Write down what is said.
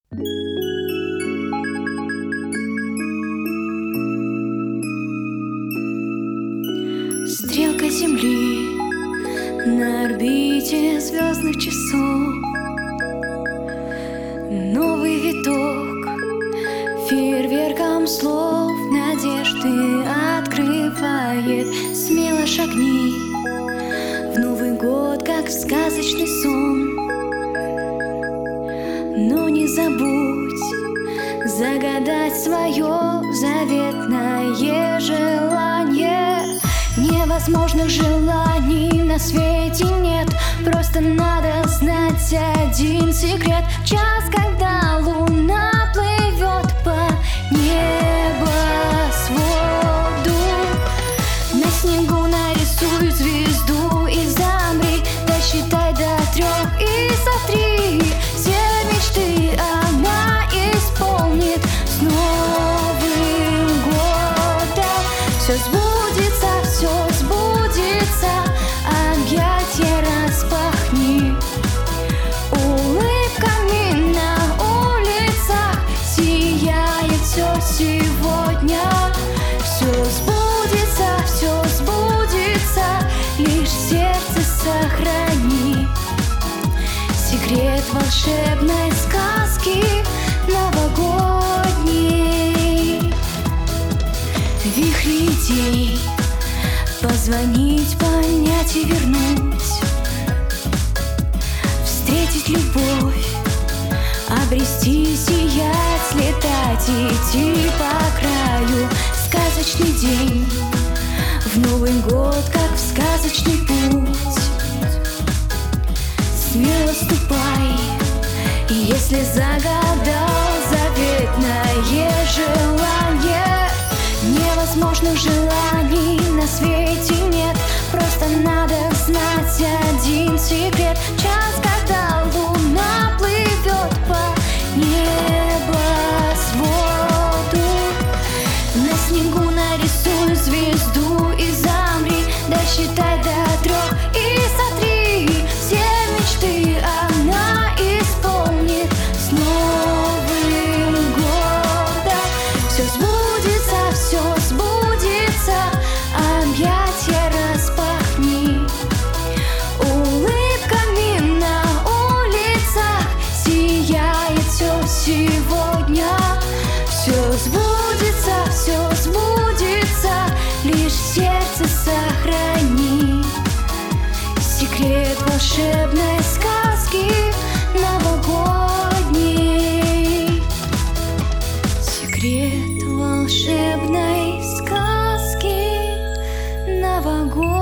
Стрелка Земли на орбите звездных часов. Новый виток фейерверком слов надежды открывает. Смело шагни в Новый год, как в сказочный сон. Но не забудь загадать свое заветное желание. Невозможных желаний на свете нет, просто надо знать один секрет. Час, когда луна плывет по небосводу, на снегу нарисуй звезду и замри, досчитай до 3 и сотри. Все мечты она исполнит с Новым годом. Все сбудется, все сбудется, объятия распахни. Улыбками на улицах сияет все сегодня. Все сбудется, лишь сердце сохрани. Секрет волшебной сказки новогодней. Вихри идей, позвонить, понять и вернуть, встретить любовь, обрести, сиять, летать, идти по краю. Сказочный день в Новый год, как в сказочный путь. Смело ступай, и если загадал заветное желание, невозможных желаний на свете нет, просто надо знать один секрет. Час, когда луна плывет по небосводу, на снегу нарисуй звезду и замри, досчитай до 3 и сотри. Все мечты она исполнит с Новым годом. Все сбудется, объятия распахни. Улыбками на улицах сияет все сегодня. Все сбудется, лишь сердце сохрани. Секрет волшебной сказки новогодней. Секрет волшебной сказки новогодней.